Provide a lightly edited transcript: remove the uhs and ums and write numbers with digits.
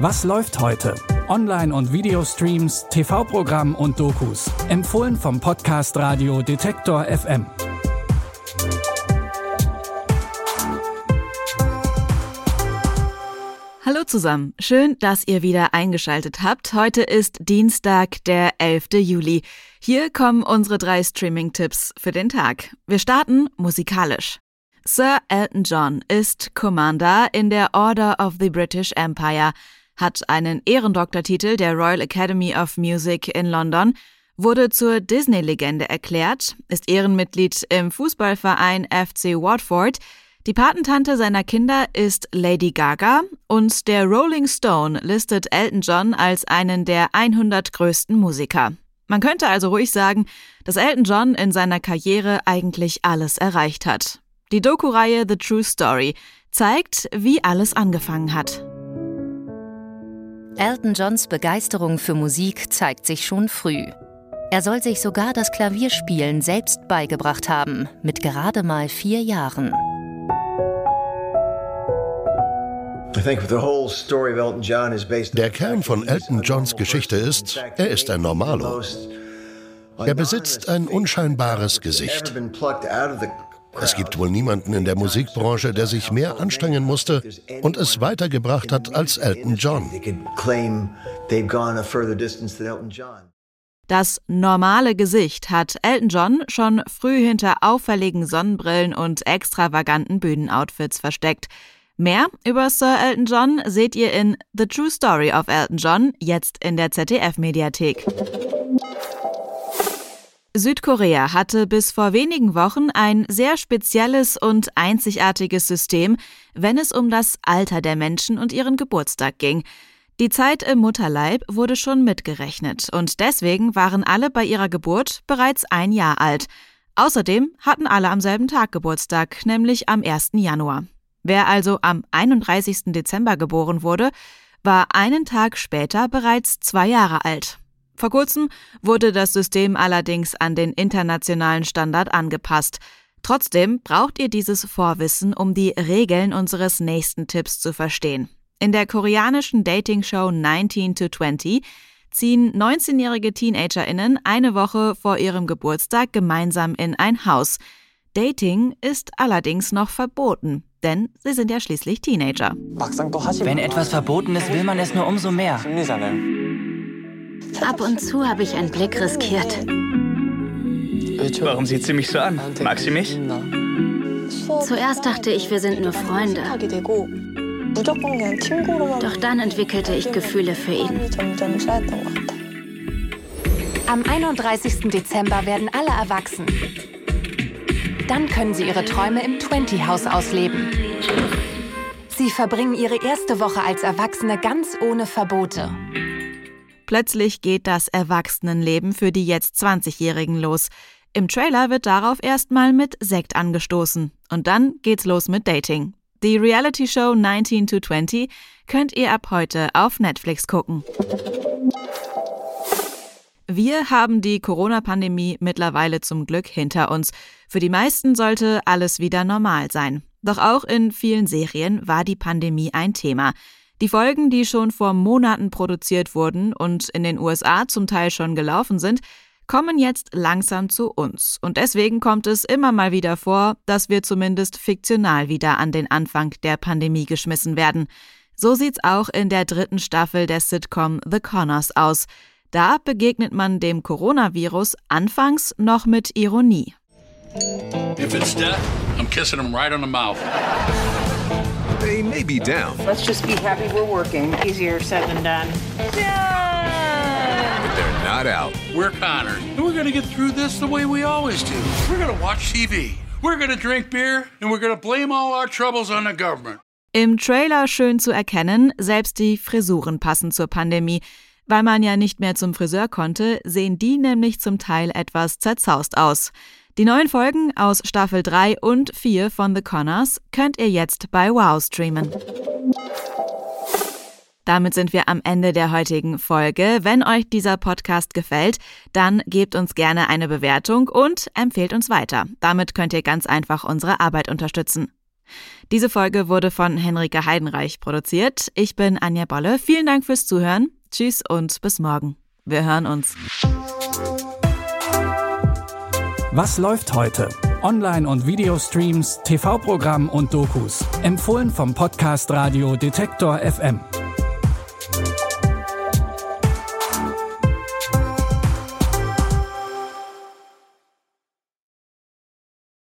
Was läuft heute? Online- und Videostreams, TV-Programm und Dokus. Empfohlen vom Podcast Radio Detektor FM. Hallo zusammen, schön, dass ihr wieder eingeschaltet habt. Heute ist Dienstag, der 11. Juli. Hier kommen unsere 3 Streaming-Tipps für den Tag. Wir starten musikalisch. Sir Elton John ist Commander in der Order of the British Empire, hat einen Ehrendoktortitel der Royal Academy of Music in London, wurde zur Disney-Legende erklärt, ist Ehrenmitglied im Fußballverein FC Watford. Die Patentante seiner Kinder ist Lady Gaga und der Rolling Stone listet Elton John als einen der 100 größten Musiker. Man könnte also ruhig sagen, dass Elton John in seiner Karriere eigentlich alles erreicht hat. Die Doku-Reihe The True Story zeigt, wie alles angefangen hat. Elton Johns Begeisterung für Musik zeigt sich schon früh. Er soll sich sogar das Klavierspielen selbst beigebracht haben, mit gerade mal 4 Jahren. Der Kern von Elton Johns Geschichte ist, er ist ein Normalo. Er besitzt ein unscheinbares Gesicht. Es gibt wohl niemanden in der Musikbranche, der sich mehr anstrengen musste und es weitergebracht hat als Elton John. Das normale Gesicht hat Elton John schon früh hinter auffälligen Sonnenbrillen und extravaganten Bühnenoutfits versteckt. Mehr über Sir Elton John seht ihr in The True Story of Elton John, jetzt in der ZDF-Mediathek. Südkorea hatte bis vor wenigen Wochen ein sehr spezielles und einzigartiges System, wenn es um das Alter der Menschen und ihren Geburtstag ging. Die Zeit im Mutterleib wurde schon mitgerechnet und deswegen waren alle bei ihrer Geburt bereits 1 Jahr alt. Außerdem hatten alle am selben Tag Geburtstag, nämlich am 1. Januar. Wer also am 31. Dezember geboren wurde, war einen Tag später bereits 2 Jahre alt. Vor kurzem wurde das System allerdings an den internationalen Standard angepasst. Trotzdem braucht ihr dieses Vorwissen, um die Regeln unseres nächsten Tipps zu verstehen. In der koreanischen Dating-Show 19 to 20 ziehen 19-jährige TeenagerInnen eine Woche vor ihrem Geburtstag gemeinsam in ein Haus. Dating ist allerdings noch verboten, denn sie sind ja schließlich Teenager. Wenn etwas verboten ist, will man es nur umso mehr. Ab und zu habe ich einen Blick riskiert. Warum sieht sie mich so an? Mag sie mich? Zuerst dachte ich, wir sind nur Freunde. Doch dann entwickelte ich Gefühle für ihn. Am 31. Dezember werden alle erwachsen. Dann können sie ihre Träume im 20-Haus ausleben. Sie verbringen ihre erste Woche als Erwachsene ganz ohne Verbote. Plötzlich geht das Erwachsenenleben für die jetzt 20-Jährigen los. Im Trailer wird darauf erstmal mit Sekt angestoßen. Und dann geht's los mit Dating. Die Reality-Show 19 to 20 könnt ihr ab heute auf Netflix gucken. Wir haben die Corona-Pandemie mittlerweile zum Glück hinter uns. Für die meisten sollte alles wieder normal sein. Doch auch in vielen Serien war die Pandemie ein Thema. Die Folgen, die schon vor Monaten produziert wurden und in den USA zum Teil schon gelaufen sind, kommen jetzt langsam zu uns. Und deswegen kommt es immer mal wieder vor, dass wir zumindest fiktional wieder an den Anfang der Pandemie geschmissen werden. So sieht's auch in der 3. Staffel der Sitcom The Connors aus. Da begegnet man dem Coronavirus anfangs noch mit Ironie. If it's death, I'm kissing him right on the mouth. They may be down. Let's just be happy we're working. Easier said than done. But they're not out. We're Connors, and we're gonna get through this the way we always do. We're gonna watch TV. We're gonna drink beer, and we're gonna blame all our troubles on the government. Im Trailer schön zu erkennen, selbst die Frisuren passen zur Pandemie. Weil man ja nicht mehr zum Friseur konnte, sehen die nämlich zum Teil etwas zerzaust aus. Die neuen Folgen aus Staffel 3 und 4 von The Connors könnt ihr jetzt bei Wow streamen. Damit sind wir am Ende der heutigen Folge. Wenn euch dieser Podcast gefällt, dann gebt uns gerne eine Bewertung und empfehlt uns weiter. Damit könnt ihr ganz einfach unsere Arbeit unterstützen. Diese Folge wurde von Henrike Heidenreich produziert. Ich bin Anja Bolle. Vielen Dank fürs Zuhören. Tschüss und bis morgen. Wir hören uns. Was läuft heute? Online- und Videostreams, TV-Programm und Dokus. Empfohlen vom Podcast Radio Detektor FM.